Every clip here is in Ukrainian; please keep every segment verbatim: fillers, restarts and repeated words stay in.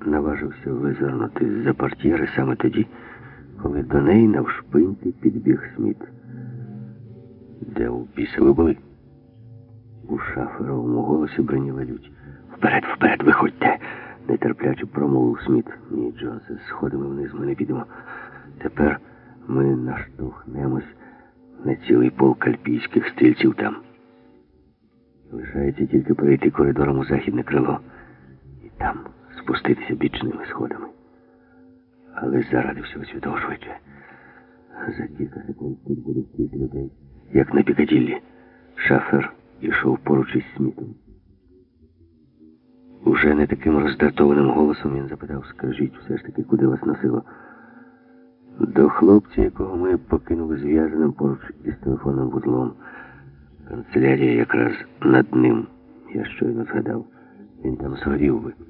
наважився визирнути з-за портьєри саме тоді, коли до неї навшпиньки підбіг Сміт. «Де у біса ви були?» У Шаферовому голосі бриніла лють. «Вперед, вперед, виходьте!» — нетерпляче промовив Сміт. «Ні, Джонсе, сходимо вниз, ми не підемо. Тепер ми наштовхнемось на цілий полк альпійських стрільців там. Лишається тільки перейти коридором у західне крило і там спуститися бічними сходами. Але заради всього святого швидше. За кілька секунд тут буде стільки людей, як на Пікаділлі». Шафер ішов поруч із Смітом. Уже не таким роздратованим голосом він запитав: «Скажіть все ж таки, куди вас носило?» «До хлопця, якого ми покинули зв'язаним поруч із телефонним вузлом. Канцелярія якраз над ним. Я щойно згадав. Він там згорів би».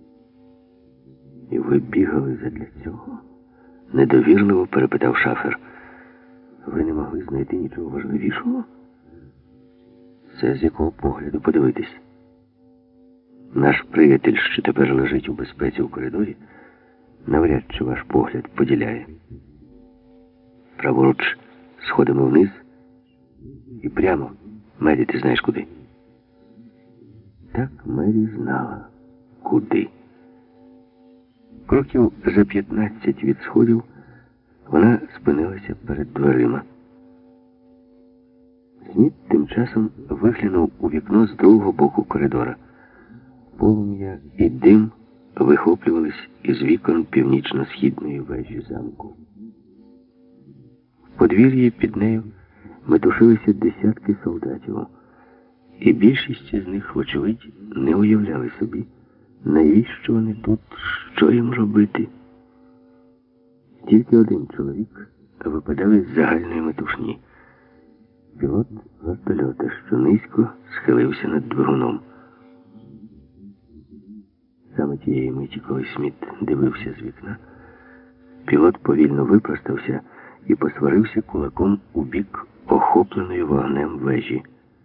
«І ви бігали задля цього?» Недовірливо перепитав Шафер. «Ви не могли знайти нічого важливішого?» «Це з якого погляду подивитись? Наш приятель, що тепер лежить у безпеці у коридорі, навряд чи ваш погляд поділяє. Праворуч сходимо вниз і прямо. Мері, ти знаєш куди?» Так Мері знала, куди. Кроків за п'ятнадцять від сходів вона спинилася перед дверима. Сміт тим часом виглянув у вікно з другого боку коридора. Полум'я і дим вихоплювались із вікон північно-східної вежі замку. В подвір'ї під нею метушилися десятки солдатів, і більшість з них, вочевидь, не уявляли собі, навіщо вони тут, що їм робити. Тільки один чоловік випадав із загальної метушні. Пілот вертольота, що низько схилився над двигуном. Саме тієї миті, коли Сміт дивився з вікна, пілот повільно випростався і посварився кулаком у бік охопленої вогнем вежі.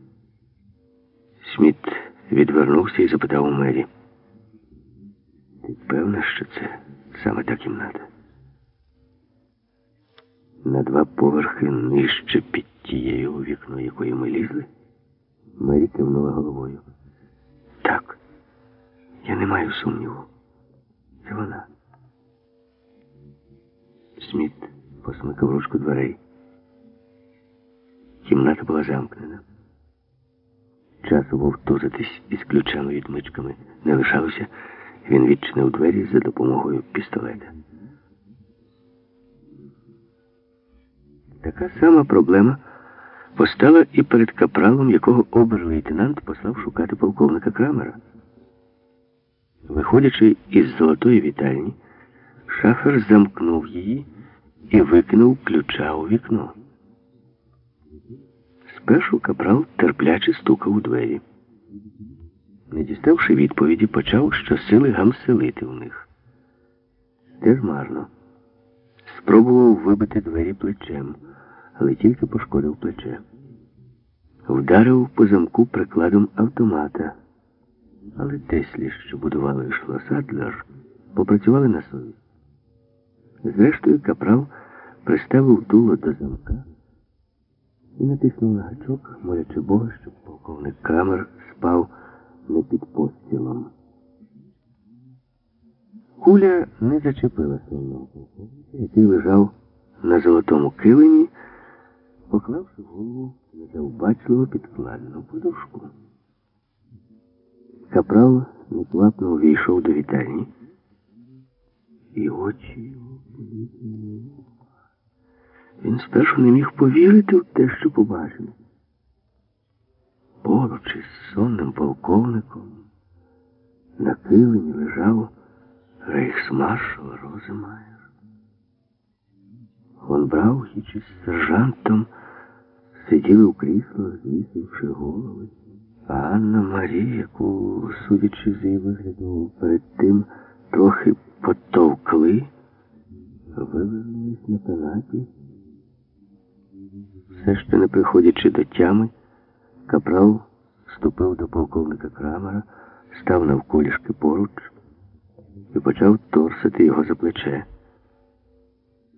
Сміт відвернувся і запитав у Мері: «Ти певна, що це саме та кімната?» На два поверхи нижче під тією, у вікно якої ми лізли? Мері кивнула головою. «Так, я не маю сумніву. Це вона». Сміт посмикав ручку дверей. Кімната була замкнена. Часу вовтузитись із ключами-відмичками не лишалося. Він відчинив двері за допомогою пістолета. Така сама проблема постала і перед капралом, якого обер-лейтенант послав шукати полковника Крамера. Виходячи із золотої вітальні, Шафер замкнув її і викинув ключа у вікно. Спершу капрал терпляче стукав у двері. Не діставши відповіді, почав щосили гамселити в них. Теж марно. Спробував вибити двері плечем, але тільки пошкодив плече. Вдарив по замку прикладом автомата. Але Теслі, що будували Шлос Адлер, попрацювали на совість. Зрештою, капрал приставив дуло до замка і натиснув на гачок, молячи Бога, щоб полковник Крамер спав не під постілом. Куля не зачепила сонного полковника, який лежав на золотому килимі, поклавши голову на завбачливо підкладену подушку. Капрал неквапно увійшов до вітальні, і очі його політили. Він спершу не міг повірити в те, що побачив. Поруч із сонним полковником на килимі лежав рейхсмаршал Роземаєр. Фон Браухіч із сержантом сиділи у кріслах, звісивши голови. А Анна Марія, яку, судячи з її вигляду, перед тим трохи потовкли, вивернулись на канапі. Все ще не приходячи до тями, капрал вступив до полковника Крамера, став навколішки поруч і почав торсити його за плече.